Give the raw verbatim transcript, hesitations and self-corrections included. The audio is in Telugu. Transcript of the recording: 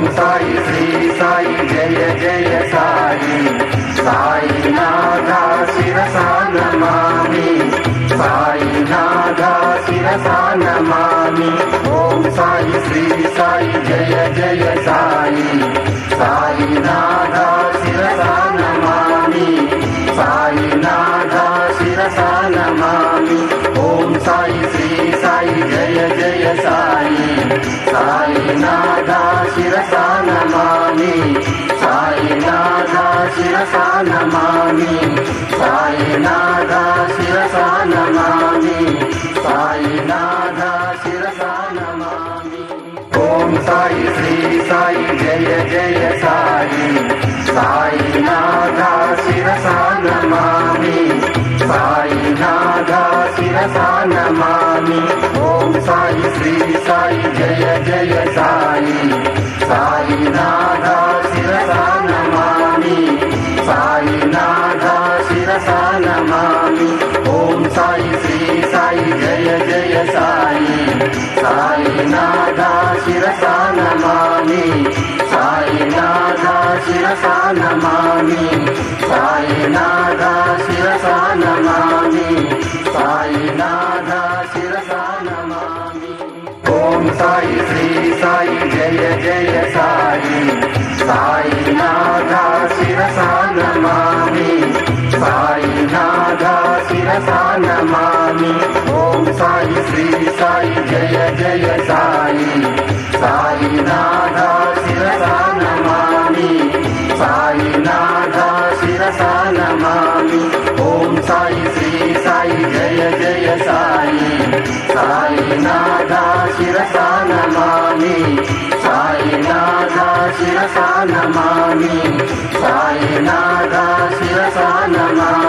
ఓం సాయి శ్రీ సాయి జయ జయ సాయి సాయినాథ శిరసా నమామి సాయినాథ శిరసా నమామి ఓం సాయి శ్రీ సాయి జయ జయ సాయి సాయినాథ శిరసా నమామి సాయినాథ శిరసా నమామి ఓం సాయి శ్రీ సాయి జయ జయ సాయి సాయినాథ శిరసా నమామి సాయినాథ శిరసా నమామి సాయినాథ శిరసా నమామి సాయినాథ శిరసా నమామి ఓం సాయి శ్రీ సాయి జయ జయ సాయి సాయినాథ శిరసా నమామి సాయినాథ శిరసా నమామి ఓం సాయి శ్రీ సాయి జయ జయ సాయి సాయినాథ శిరసా నమామి సాయినాథ శిరసా నమామి ఓం సాయి శ్రీ సాయి జయ జయ సాయి సాయినాథ శిరసా నమామి సాయినాథ శిరసా నమామి సాయినాథ శిరసా నమామి సాయినాథ శిరసా నమామి ఓం సాయి శ్రీ సాయి జయ జయ సాయి సాయినాథ శిరసా నమామి సాయినాథ శిరసా నమామి ఓం సాయి శ్రీ సాయి జయ జయ సాయి సాయినాథ శిరసా నమామి సాయినాథ శిరసా నమామి ఓం సాయి శ్రీ సాయి జయ జయ సాయి సాయినాథ శిరసా నమామి సాయినాథ శిరసా నమామి సాయినాథ శిరసా నమామి